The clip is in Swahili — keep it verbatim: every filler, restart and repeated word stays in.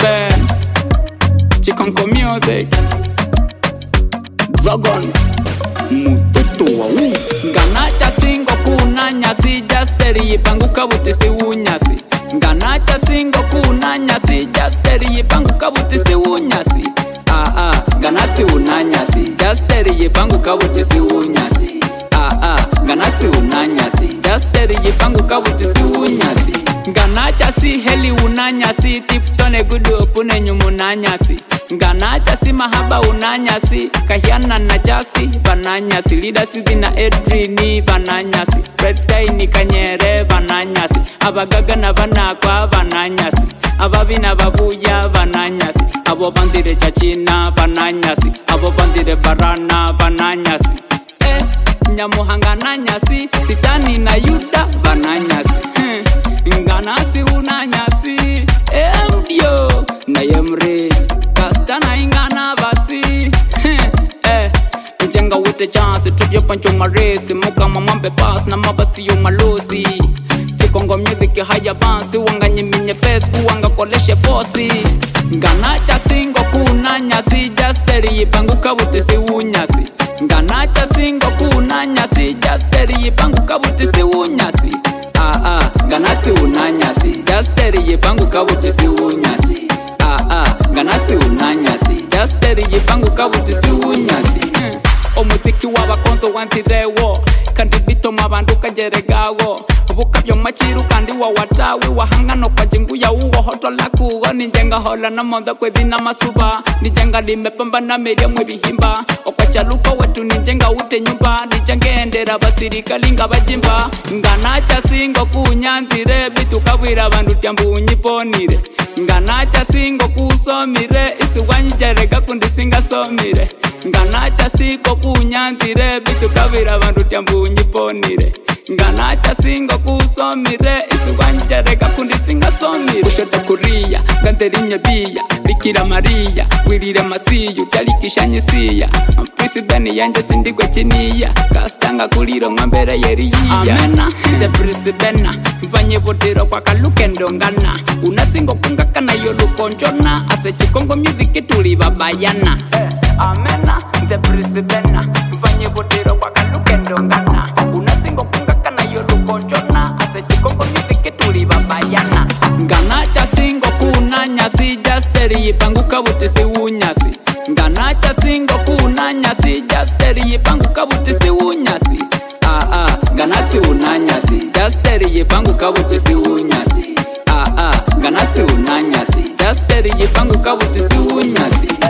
seven Chikonko Music Dragon Mutoto wa u Nganacha singo kuna nyasi Justeri yipanguka butisi unyasi Nganacha singo kuna nyasi Justeri yipanguka butisi unyasi Ah ah Ganasi unanyasi Justeri yipanguka butisi unyasi Ah ah Ganasi unanyasi Justeri yipanguka butisi unyasi Nganacha si heli unanyasi Tiptone gudu opune nyumu unanyasi Nganacha si mahaba unanyasi Kahiana na jasi vananyasi Lidasi zina Edrini vananyasi Redday ni Kanyere vananyasi Abagaga na vanakwa vananyasi Ababi na babuya vananyasi Abo bandire chachina vananyasi Abo bandire barana vananyasi Eh, Nyamuhanga nanyasi Sitani na Yuda vananyasi hmm. Nganasi unanyasi M D O na Yemrich Kastana ingana basi Eh, Njenga wite chance Tupyo pancho maresi Muka mamambe pass na mabasi yu malosi Chikonko Music haya bansi Wanganye minye face Kuwanga koleshe fosi Nganacha singo kuna nyasi Justeri yipanguka butisi unyasi Nganacha singo kuna nyasi Justeri yipanguka butisi unyasi Ah ah Ganasi unanyasi Justeri yipanguka butisi unyasi Ah ah Ganasi unanyasi Justeri yipanguka butisi unyasi hmm. Omuziki w'abakonzo wantirewo kandi bitoma abantu kajeregawo Bukabyo machiru kandi wawatawe Wahangano kwa jingu ya uwo hotola kugo Ninjenga hola na monda kwedina masuba Ninjenga limepamba na media mwebihimba Okwachaluko wetu ninjenga ute nyumba Nijenge endera basirika linga bajimba Nganacha singo kunyanzire Bitukabwira bandu tiambu unyiponire Nganacha singo kusomire Isuwanyijerega kundi singa somire Nganacha siko kunyanzire Bitukabwira bandu tiambu unyiponire Nganacha singo kusomire Isuwanyijerega kundi singa somire Kushoto kuria, ganterinye biya Bikira Maria, wirire masiyu Talikishanyisiya Prisibeni yanje sindigwe chiniya Kastanga kuliro ngambere yeriya Amena, nze Prisibena Mfanye botero kwa kalukendo ngana Unasingo kungakana yolukonjona Ase Chikonko Music tuli babayana eh, Amena, nze Prisibena Mfanye botero kwa kalukendo ngana Unasingo kungakana yolukonjona Ase Chikonko Music tuli babayana Nganacha singo kuna nyasi Justeri yipanguka butisi unyasi Nganacha singo kuna nyasi Justeri yipanguka butisi unyasi Ah ah Ganasi unanyasi Justeri yipanguka butisi unyasi Ah ah Ganasi unanyasi Justeri yipanguka butisi unyasi